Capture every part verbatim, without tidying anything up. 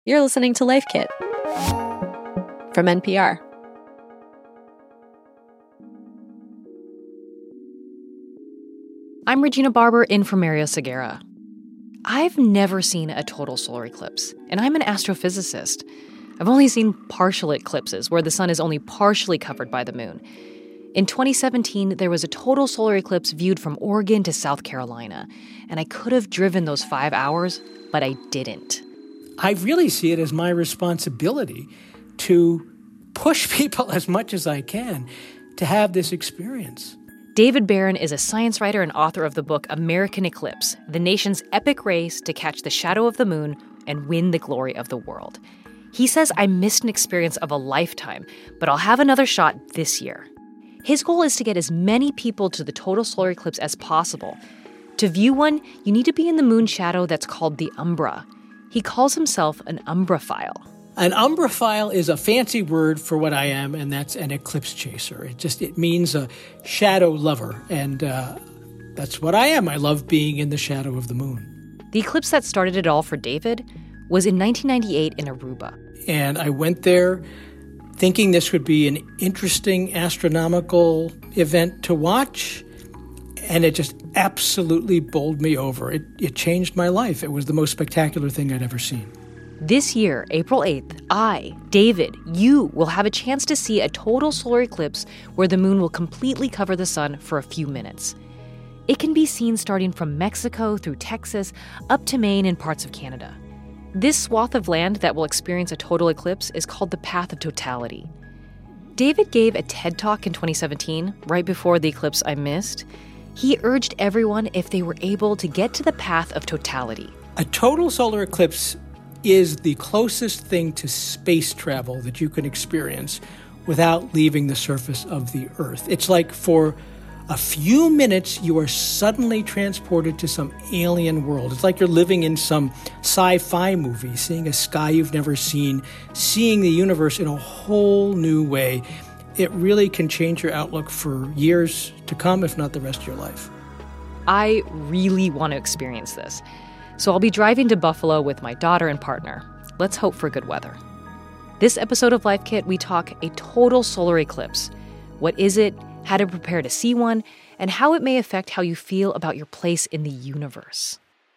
You're listening to Life Kit from N P R. I'm Regina Barber in for Mario Segura. I've never seen a total solar eclipse, and I'm an astrophysicist. I've only seen partial eclipses where the sun is only partially covered by the moon. In twenty seventeen, there was a total solar eclipse viewed from Oregon to South Carolina, and I could have driven those five hours, but I didn't. I really see it as my responsibility to push people as much as I can to have this experience. David Barron is a science writer and author of the book American Eclipse, the nation's epic race to catch the shadow of the moon and win the glory of the world. He says I missed an experience of a lifetime, but I'll have another shot this year. His goal is to get as many people to the total solar eclipse as possible. To view one, you need to be in the moon shadow that's called the umbra. He calls himself an umbraphile. An umbraphile is a fancy word for what I am, and that's an eclipse chaser. It just it means a shadow lover, and uh, that's what I am. I love being in the shadow of the moon. The eclipse that started it all for David was in nineteen ninety-eight in Aruba. And I went there thinking this would be an interesting astronomical event to watch, and it just absolutely bowled me over. It, it changed my life. It was the most spectacular thing I'd ever seen. This year, April eighth, I, David, you will have a chance to see a total solar eclipse where the moon will completely cover the sun for a few minutes. It can be seen starting from Mexico through Texas up to Maine and parts of Canada. This swath of land that will experience a total eclipse is called the Path of Totality. David gave a TED Talk in twenty seventeen, right before the eclipse I missed. He urged everyone if they were able to get to the Path of Totality. A total solar eclipse is the closest thing to space travel that you can experience without leaving the surface of the Earth. It's like for a few minutes, you are suddenly transported to some alien world. It's like you're living in some sci-fi movie, seeing a sky you've never seen, seeing the universe in a whole new way. It really can change your outlook for years to come, if not the rest of your life. I really want to experience this. So I'll be driving to Buffalo with my daughter and partner. Let's hope for good weather. This episode of Life Kit, we talk a total solar eclipse. What is it, how to prepare to see one, and how it may affect how you feel about your place in the universe.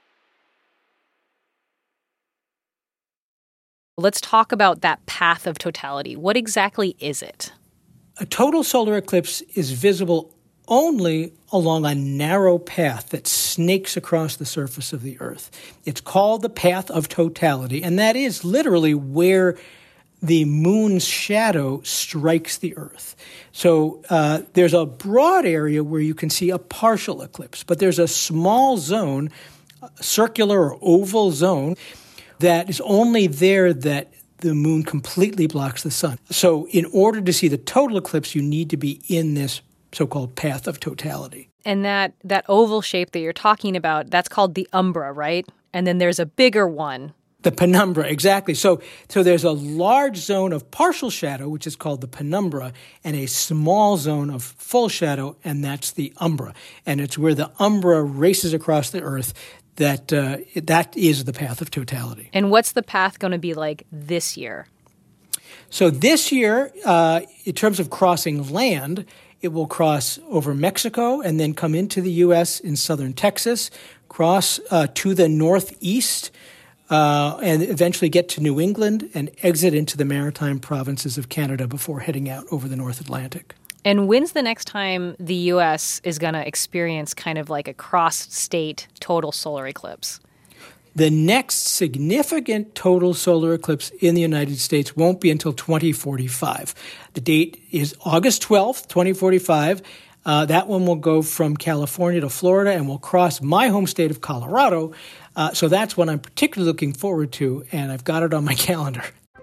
Let's talk about that path of totality. What exactly is it? A total solar eclipse is visible only along a narrow path that snakes across the surface of the Earth. It's called the Path of Totality, and that is literally where the moon's shadow strikes the Earth. So uh, there's a broad area where you can see a partial eclipse, but there's a small zone, a circular or oval zone, that is only there that the moon completely blocks the sun. So in order to see the total eclipse, you need to be in this so-called Path of Totality. And that, that oval shape that you're talking about, that's called the umbra, right? And then there's a bigger one. The penumbra, exactly. So so there's a large zone of partial shadow, which is called the penumbra, and a small zone of full shadow, and that's the umbra. And it's where the umbra races across the Earth that uh, that is the Path of Totality. And what's the path going to be like this year? So this year, uh, in terms of crossing land, it will cross over Mexico and then come into the U S in southern Texas, cross uh, to the northeast, Uh, and eventually get to New England and exit into the maritime provinces of Canada before heading out over the North Atlantic. And when's the next time the U S is going to experience kind of like a cross-state total solar eclipse? The next significant total solar eclipse in the United States won't be until twenty forty-five. The date is August twelfth, twenty forty-five. Uh, that one will go from California to Florida and will cross my home state of Colorado. Uh, so that's what I'm particularly looking forward to, and I've got it on my calendar.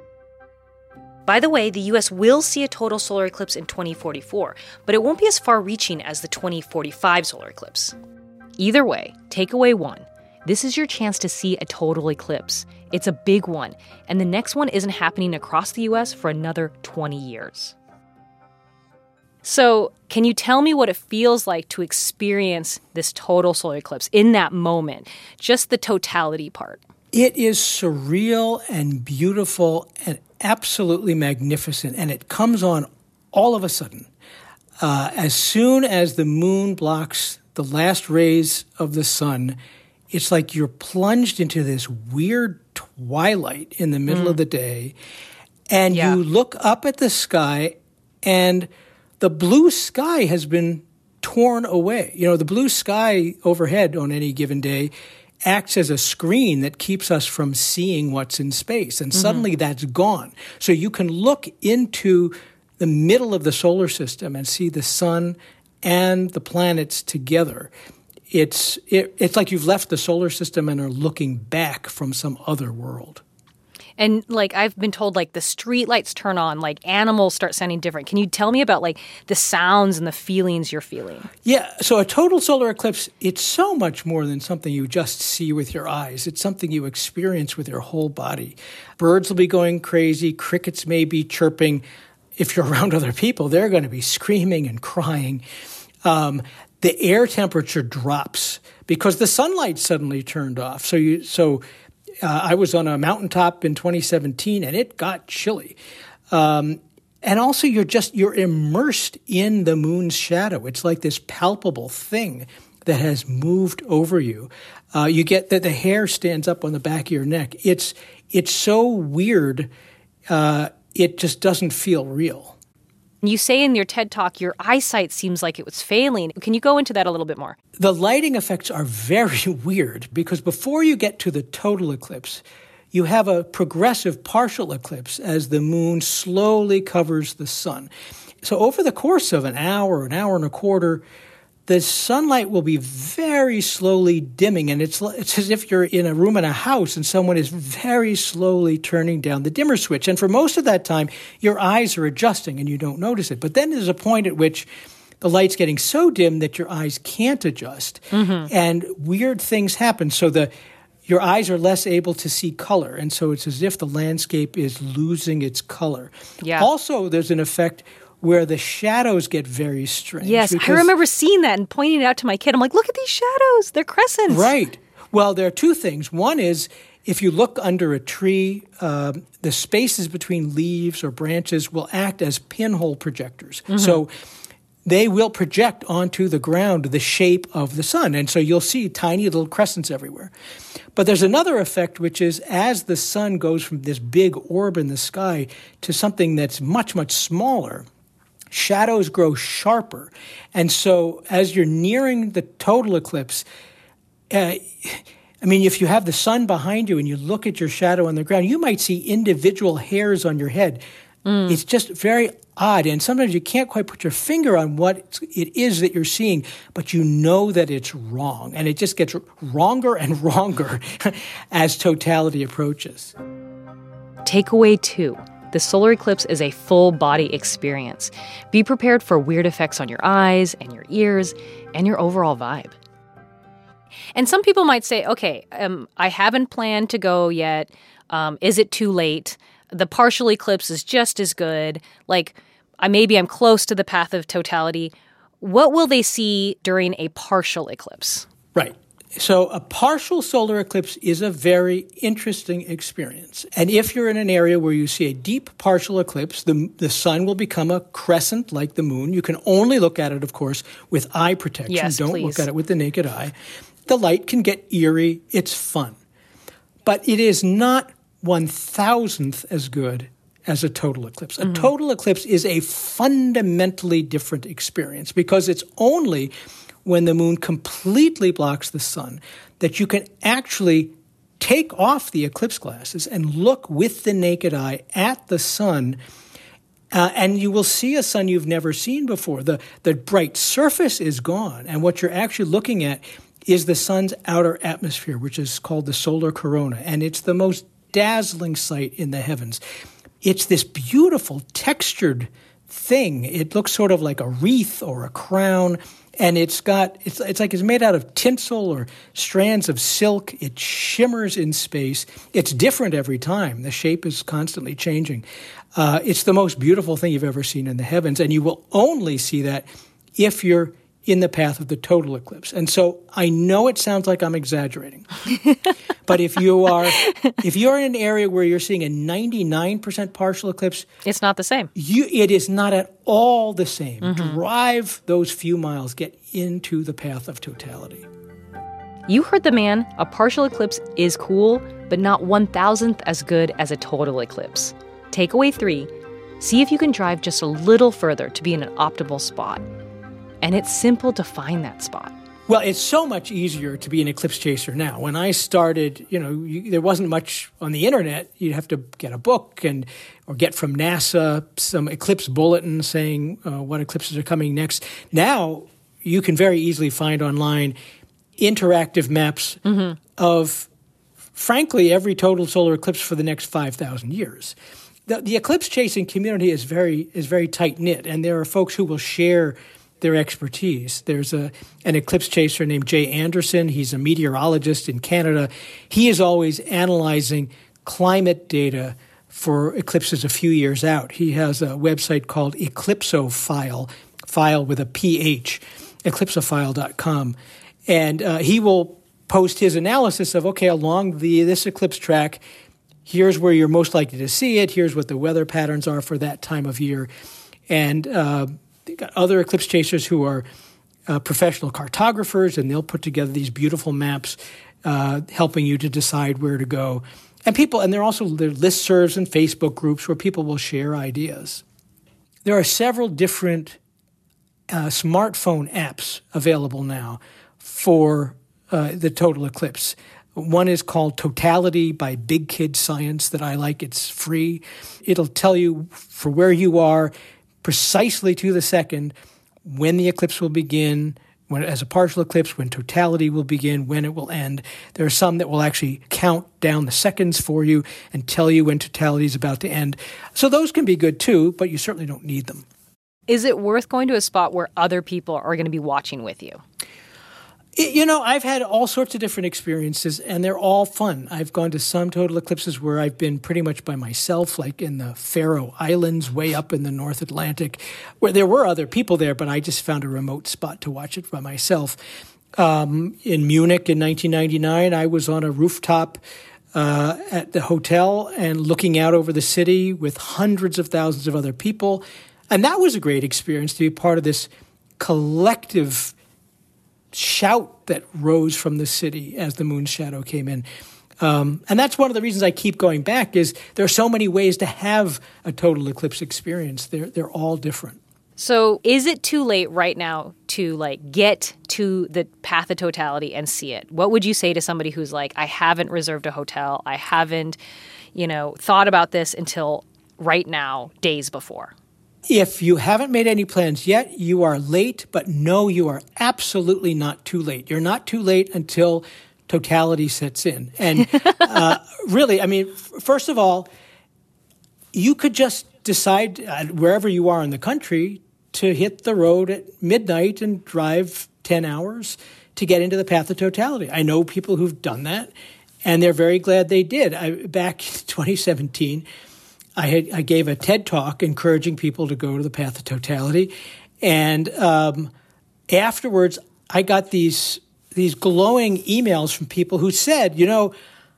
By the way, the U S will see a total solar eclipse in twenty forty-four, but it won't be as far-reaching as the twenty forty-five solar eclipse. Either way, takeaway one, this is your chance to see a total eclipse. It's a big one, and the next one isn't happening across the U S for another twenty years. So, can you tell me what it feels like to experience this total solar eclipse in that moment? Just the totality part. It is surreal and beautiful and absolutely magnificent, and it comes on all of a sudden. Uh, as soon as the moon blocks the last rays of the sun, it's like you're plunged into this weird twilight in the middle mm. of the day, and yeah. you look up at the sky, and the blue sky has been torn away. You know, the blue sky overhead on any given day acts as a screen that keeps us from seeing what's in space, and mm-hmm. suddenly that's gone. So you can look into the middle of the solar system and see the sun and the planets together. It's it, it's like you've left the solar system and are looking back from some other world. And like I've been told, like the street lights turn on, like animals start sounding different. Can you tell me about like the sounds and the feelings you're feeling? Yeah. So a total solar eclipse, it's so much more than something you just see with your eyes. It's something you experience with your whole body. Birds will be going crazy. Crickets may be chirping. If you're around other people, they're going to be screaming and crying. Um, the air temperature drops because the sunlight suddenly turned off. So you so. Uh, I was on a mountaintop in twenty seventeen, and it got chilly. Um, and also, you're just you're immersed in the moon's shadow. It's like this palpable thing that has moved over you. Uh, you get that the hair stands up on the back of your neck. It's it's so weird. Uh, it just doesn't feel real. You say in your TED Talk your eyesight seems like it was failing. Can you go into that a little bit more? The lighting effects are very weird because before you get to the total eclipse, you have a progressive partial eclipse as the moon slowly covers the sun. So over the course of an hour, an hour and a quarter, the sunlight will be very slowly dimming, and it's it's as if you're in a room in a house and someone is very slowly turning down the dimmer switch. And for most of that time, your eyes are adjusting and you don't notice it. But then there's a point at which the light's getting so dim that your eyes can't adjust, mm-hmm. and weird things happen. So the your eyes are less able to see color, and so it's as if the landscape is losing its color. Yeah. Also, there's an effect where the shadows get very strange. Yes, I remember seeing that and pointing it out to my kid. I'm like, look at these shadows. They're crescents. Right. Well, there are two things. One is if you look under a tree, uh, the spaces between leaves or branches will act as pinhole projectors. Mm-hmm. So they will project onto the ground the shape of the sun. And so you'll see tiny little crescents everywhere. But there's another effect, which is as the sun goes from this big orb in the sky to something that's much, much smaller, shadows grow sharper. And so as you're nearing the total eclipse, uh, I mean, if you have the sun behind you and you look at your shadow on the ground, you might see individual hairs on your head. Mm. It's just very odd. And sometimes you can't quite put your finger on what it is that you're seeing, but you know that it's wrong. And it just gets wronger and wronger as totality approaches. Takeaway two. The solar eclipse is a full-body experience. Be prepared for weird effects on your eyes and your ears and your overall vibe. And some people might say, okay, um, I haven't planned to go yet. Um, is it too late? The partial eclipse is just as good. Like, I, maybe I'm close to the path of totality. What will they see during a partial eclipse? Right. So a partial solar eclipse is a very interesting experience. And if you're in an area where you see a deep partial eclipse, the, the sun will become a crescent like the moon. You can only look at it, of course, with eye protection. Yes, Don't please. look at it with the naked eye. The light can get eerie. It's fun. But it is not one thousandth as good as a total eclipse. A mm-hmm. total eclipse is a fundamentally different experience because it's only when the moon completely blocks the sun that you can actually take off the eclipse glasses and look with the naked eye at the sun, uh, and you will see a sun you've never seen before. The, the bright surface is gone, and what you're actually looking at is the sun's outer atmosphere, which is called the solar corona, and it's the most dazzling sight in the heavens. It's this beautiful textured thing. It looks sort of like a wreath or a crown, and it's got it's it's like it's made out of tinsel or strands of silk. It shimmers in space. It's different every time. The shape is constantly changing. Uh, it's the most beautiful thing you've ever seen in the heavens, and you will only see that if you're in the path of the total eclipse. And so I know it sounds like I'm exaggerating. But if you are if you're in an area where you're seeing a ninety-nine percent partial eclipse, it's not the same. You, it is not at all the same. Mm-hmm. Drive those few miles, get into the path of totality. You heard the man. A partial eclipse is cool, but not one thousandth as good as a total eclipse. Takeaway three, see if you can drive just a little further to be in an optimal spot. And it's simple to find that spot. Well, it's so much easier to be an eclipse chaser now. When I started, you know, you, there wasn't much on the internet. You'd have to get a book and or get from NASA some eclipse bulletin saying uh, what eclipses are coming next. Now you can very easily find online interactive maps mm-hmm. of, frankly, every total solar eclipse for the next five thousand years. The, the eclipse chasing community is very is very tight-knit, and there are folks who will share their expertise. There's a an eclipse chaser named Jay Anderson. He's a meteorologist in Canada. He is always analyzing climate data for eclipses a few years out. He has a website called Eclipsophile, file with a P H, eclipsophile dot com. And uh, he will post his analysis of, okay, along the this eclipse track, here's where you're most likely to see it. Here's what the weather patterns are for that time of year. And uh, they've got other eclipse chasers who are uh, professional cartographers, and they'll put together these beautiful maps uh, helping you to decide where to go. And people, and there are also there are listservs and Facebook groups where people will share ideas. There are several different uh, smartphone apps available now for uh, the total eclipse. One is called Totality by Big Kid Science that I like. It's free. It'll tell you for where you are precisely to the second when the eclipse will begin, when as a partial eclipse, when totality will begin, when it will end. There are some that will actually count down the seconds for you and tell you when totality is about to end. So those can be good too, but you certainly don't need them. Is it worth going to a spot where other people are going to be watching with you? You know, I've had all sorts of different experiences, and they're all fun. I've gone to some total eclipses where I've been pretty much by myself, like in the Faroe Islands, way up in the North Atlantic, where there were other people there, but I just found a remote spot to watch it by myself. Um, in Munich in nineteen ninety-nine, I was on a rooftop uh, at the hotel and looking out over the city with hundreds of thousands of other people. And that was a great experience to be part of this collective shout that rose from the city as the moon's shadow came in. Um, and that's one of the reasons I keep going back is there are so many ways to have a total eclipse experience. They're, they're all different. So is it too late right now to like get to the path of totality and see it? What would you say to somebody who's like, I haven't reserved a hotel, I haven't, you know, thought about this until right now, days before? If you haven't made any plans yet, you are late, but no, you are absolutely not too late. You're not too late until totality sets in. And uh, really, I mean, f- first of all, you could just decide uh, wherever you are in the country to hit the road at midnight and drive ten hours to get into the path of totality. I know people who've done that, and they're very glad they did. I, back in twenty seventeen, I, had, I gave a TED Talk encouraging people to go to the path of totality. And um, afterwards, I got these these glowing emails from people who said, you know,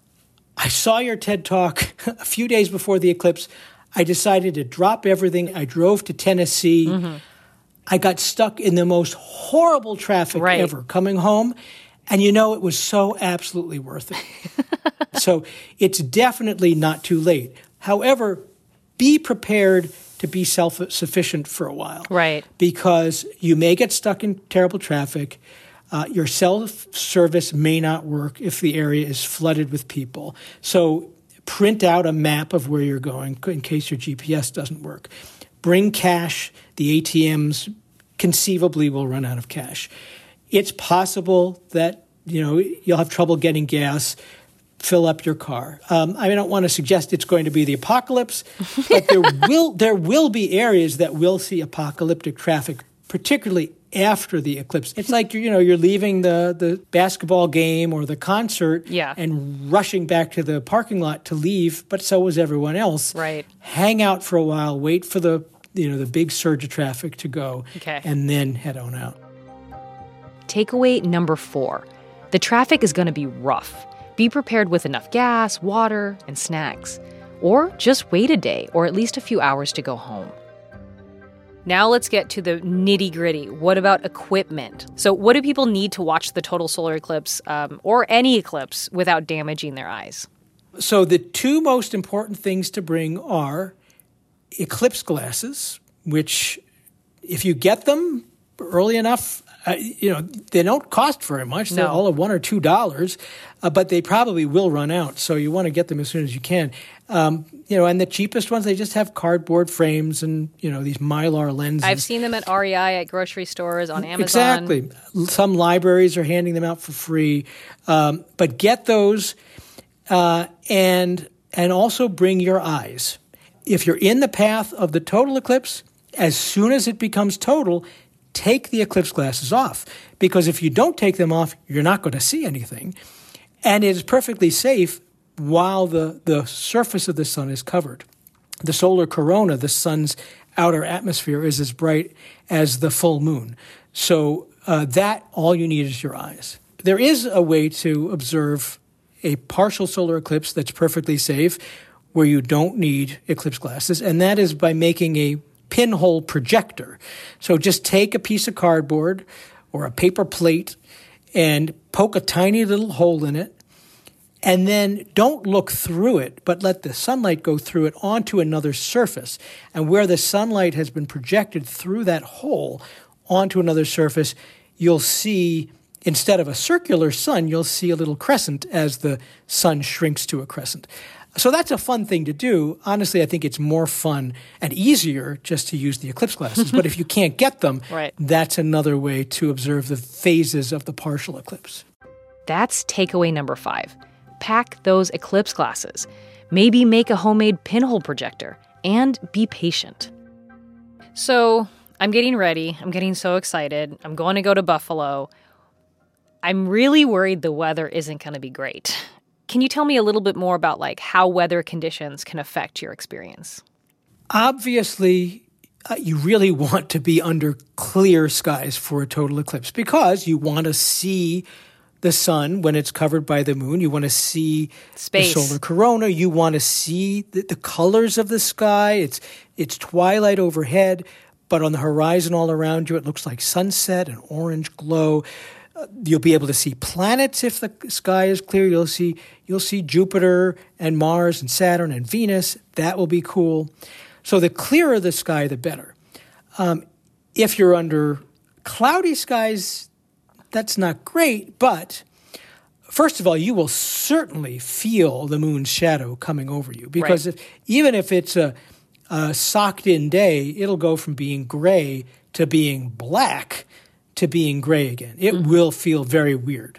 I saw your TED Talk a few days before the eclipse. I decided to drop everything. I drove to Tennessee. Mm-hmm. I got stuck in the most horrible traffic right. ever coming home. And, you know, it was so absolutely worth it. So it's definitely not too late. However, be prepared to be self-sufficient for a while. Right. Because you may get stuck in terrible traffic. Uh, your self-service may not work if the area is flooded with people. So print out a map of where you're going in case your G P S doesn't work. Bring cash. The A T Ms conceivably will run out of cash. It's possible that, you know, you'll have trouble getting gas. Fill up your car. Um, I don't want to suggest it's going to be the apocalypse, but there will there will be areas that will see apocalyptic traffic, particularly after the eclipse. It's like, you know, you're leaving the, the basketball game or the concert yeah. and rushing back to the parking lot to leave, but so was everyone else. Right. Hang out for a while, wait for the, you know, the big surge of traffic to go, okay. and then head on out. takeaway number four. The traffic is going to be rough. Be prepared with enough gas, water, and snacks. Or just wait a day or at least a few hours to go home. Now let's get to the nitty-gritty. What about equipment? So what do people need to watch the total solar eclipse um, or any eclipse without damaging their eyes? So the two most important things to bring are eclipse glasses, which if you get them early enough, uh, you know, they don't cost very much. They're No. all at one or two dollars, uh, but they probably will run out. So you want to get them as soon as you can. Um, you know, and the cheapest ones, they just have cardboard frames and, you know, these Mylar lenses. I've seen them at R E I, at grocery stores, on Amazon. Exactly. Some libraries are handing them out for free. Um, but get those uh, and and also bring your eyes. If you're in the path of the total eclipse, as soon as it becomes total, take the eclipse glasses off. Because if you don't take them off, you're not going to see anything. And it is perfectly safe while the, the surface of the sun is covered. The solar corona, the sun's outer atmosphere, is as bright as the full moon. So uh, that, all you need is your eyes. There is a way to observe a partial solar eclipse that's perfectly safe, where you don't need eclipse glasses, and that is by making a pinhole projector. So just take a piece of cardboard or a paper plate and poke a tiny little hole in it, and then don't look through it, but let the sunlight go through it onto another surface. And where the sunlight has been projected through that hole onto another surface, you'll see, instead of a circular sun, you'll see a little crescent as the sun shrinks to a crescent. So that's a fun thing to do. Honestly, I think it's more fun and easier just to use the eclipse glasses. But if you can't get them, Right. that's another way to observe the phases of the partial eclipse. That's takeaway number five. Pack those eclipse glasses. Maybe make a homemade pinhole projector. And be patient. So, I'm getting ready. I'm getting so excited. I'm going to go to Buffalo. I'm really worried the weather isn't going to be great. Can you tell me a little bit more about like how weather conditions can affect your experience? Obviously, uh, you really want to be under clear skies for a total eclipse because you want to see the sun when it's covered by the moon. You want to see Space. the solar corona. You want to see the, the colors of the sky. It's it's twilight overhead, but on the horizon all around you, it looks like sunset, an orange glow. Uh, you'll be able to see planets if the sky is clear. You'll see you'll see Jupiter and Mars and Saturn and Venus. That will be cool. So the clearer the sky, the better. Um, if you're under cloudy skies, that's not great, but first of all, you will certainly feel the moon's shadow coming over you because Right. if, even if it's a, a socked-in day, it'll go from being gray to being black to being gray again. It mm-hmm. will feel very weird.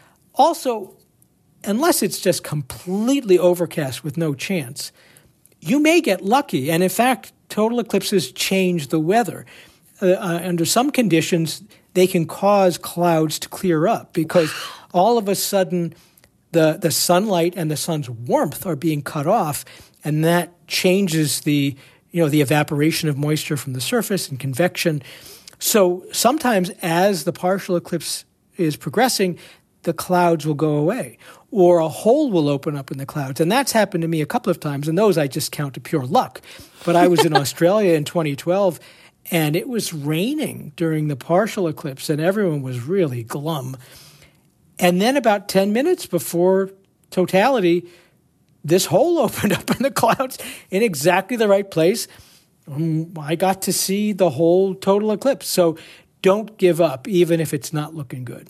Also, unless it's just completely overcast with no chance, you may get lucky. And in fact, total eclipses change the weather. Uh, uh, under some conditions, they can cause clouds to clear up because all of a sudden the, the sunlight and the sun's warmth are being cut off, and that changes the, you know, the evaporation of moisture from the surface and convection. So sometimes as the partial eclipse is progressing, the clouds will go away or a hole will open up in the clouds. And that's happened to me a couple of times, and those I just count to pure luck. But I was in Australia in twenty twelve, and it was raining during the partial eclipse, and everyone was really glum. And then about ten minutes before totality, this hole opened up in the clouds in exactly the right place. Um, I got to see the whole total eclipse. So don't give up, even if it's not looking good.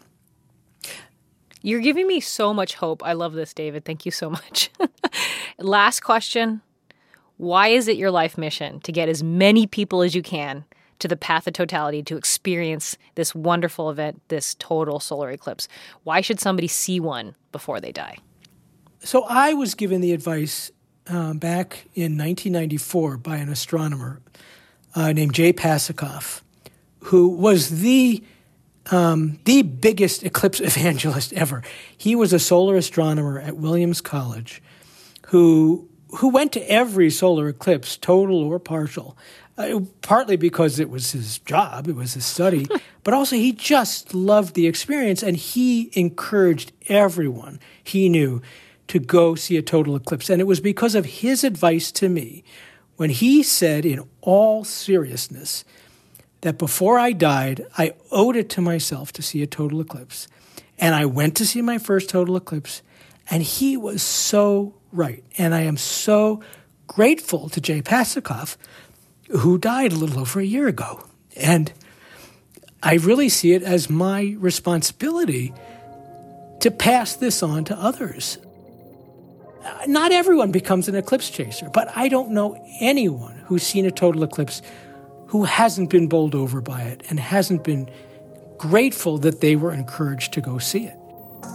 You're giving me so much hope. I love this, David. Thank you so much. Last question. Why is it your life mission to get as many people as you can to the path of totality to experience this wonderful event, this total solar eclipse? Why should somebody see one before they die? So I was given the advice uh, back in nineteen ninety-four by an astronomer uh, named Jay Pasachoff, who was the um, the biggest eclipse evangelist ever. He was a solar astronomer at Williams College who who went to every solar eclipse, total or partial, uh, partly because it was his job, it was his study, but also he just loved the experience, and he encouraged everyone he knew to go see a total eclipse. And it was because of his advice to me when he said in all seriousness that before I died, I owed it to myself to see a total eclipse. And I went to see my first total eclipse, and he was so right. And I am so grateful to Jay Pasachoff, who died a little over a year ago. And I really see it as my responsibility to pass this on to others. Not everyone becomes an eclipse chaser, but I don't know anyone who's seen a total eclipse who hasn't been bowled over by it and hasn't been grateful that they were encouraged to go see it.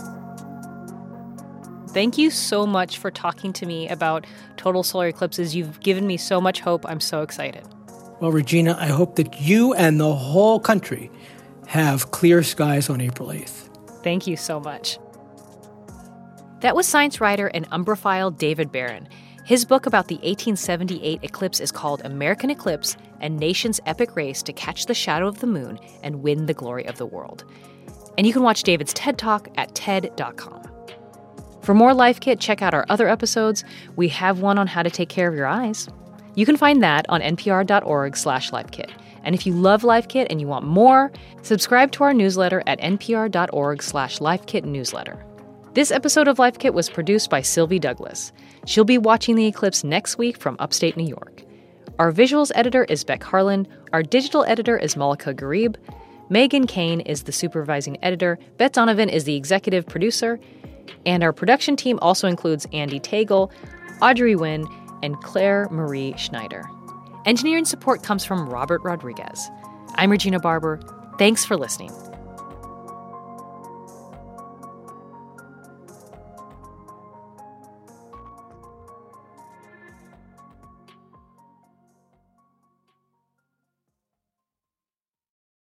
Thank you so much for talking to me about total solar eclipses. You've given me so much hope. I'm so excited. Well, Regina, I hope that you and the whole country have clear skies on April eighth. Thank you so much. That was science writer and Umbraphile David Barron. His book about the eighteen seventy-eight eclipse is called American Eclipse: A Nation's Epic Race to Catch the Shadow of the Moon and Win the Glory of the World. And you can watch David's TED Talk at T E D dot com. For more Life Kit, check out our other episodes. We have one on how to take care of your eyes. You can find that on npr.org slash lifekit. And if you love Life Kit and you want more, subscribe to our newsletter at npr.org slash lifekit newsletter. This episode of Life Kit was produced by Sylvie Douglas. She'll be watching the eclipse next week from upstate New York. Our visuals editor is Beck Harlan. Our digital editor is Malika Garib. Megan Kane is the supervising editor. Beth Donovan is the executive producer. And our production team also includes Andy Tagle, Audrey Nguyen, and Claire Marie Schneider. Engineering support comes from Robert Rodriguez. I'm Regina Barber. Thanks for listening.